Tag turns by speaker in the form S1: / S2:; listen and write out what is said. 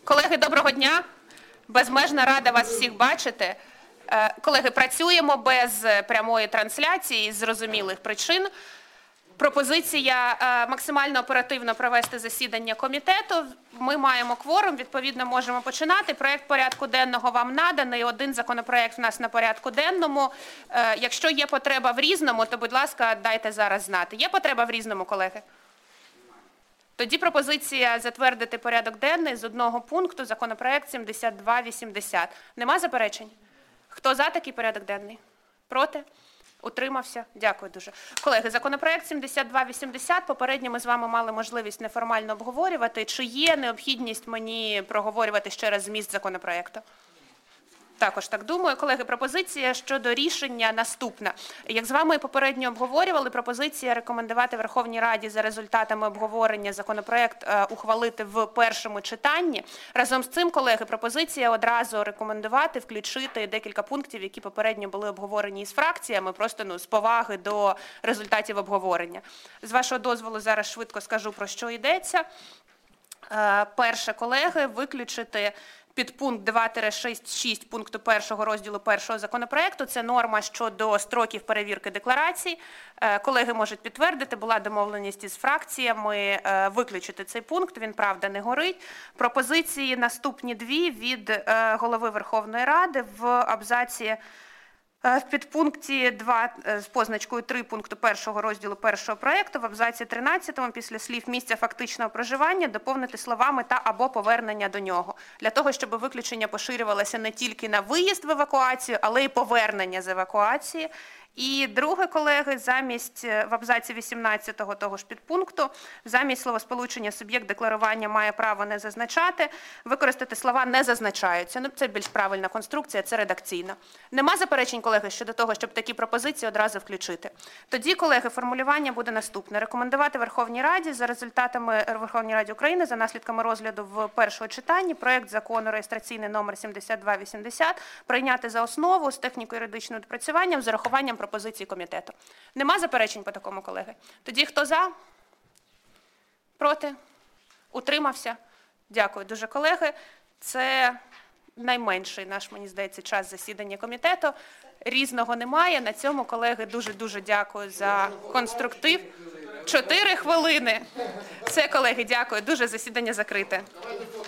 S1: Колеги, доброго дня. Безмежно рада вас всіх бачити. Колеги, працюємо без прямої трансляції з зрозумілих причин. Пропозиція максимально оперативно провести засідання комітету. Ми маємо кворум, відповідно можемо починати. Проєкт порядку денного вам наданий, один законопроєкт в нас на порядку денному. Якщо є потреба в різному, то, будь ласка, дайте зараз знати. Є потреба в різному, колеги? Тоді пропозиція затвердити порядок денний з одного пункту, законопроект 7280. Нема заперечень? Хто за такий порядок денний? Проти? Утримався? Дякую дуже. Колеги, законопроект 7280, попередньо ми з вами мали можливість неформально обговорювати. Чи є необхідність мені проговорювати ще раз зміст законопроекту? Також так думаю. Колеги, пропозиція щодо рішення наступна. Як з вами попередньо обговорювали, пропозиція рекомендувати Верховній Раді за результатами обговорення законопроект ухвалити в першому читанні. Разом з цим, колеги, пропозиція одразу рекомендувати включити декілька пунктів, які попередньо були обговорені із фракціями, просто з поваги до результатів обговорення. З вашого дозволу зараз швидко скажу, про що йдеться. Перше, колеги, виключити підпункт 2-6 пункту 1 розділу 1 законопроекту. Це норма щодо строків перевірки декларацій. Колеги можуть підтвердити, була домовленість із фракціями виключити цей пункт, він, правда, не горить. Пропозиції наступні дві від Голови Верховної Ради в абзаці в підпункті 2 з позначкою 3 пункту 1 розділу 1 проєкту в абзаці 13 після слів «місця фактичного проживання» доповнити словами «та або повернення до нього». Для того, щоб виключення поширювалося не тільки на виїзд в евакуацію, але й повернення з евакуації. І друге, колеги, замість в абзаці 18 того ж підпункту, замість словосполучення «суб'єкт декларування має право не зазначати», використати слова «не зазначаються». Це більш правильна конструкція, це редакційно. Нема заперечень, колеги, щодо того, щоб такі пропозиції одразу включити. Тоді, колеги, формулювання буде наступне. Рекомендувати Верховній Раді за результатами Верховної Ради України за наслідками розгляду в першому читанні проект закону реєстраційний номер 7280 прийняти за основу з техніко-юридичним допрацюванням з урахуванням пропозиції комітету. Нема заперечень по такому, колеги? Тоді хто за? Проти? Утримався? Дякую дуже, колеги. Це найменший наш, мені здається, час засідання комітету. Різного немає. На цьому, колеги, дуже-дуже дякую за конструктив. 4 хвилини. Все, колеги, дякую. Дуже засідання закрите.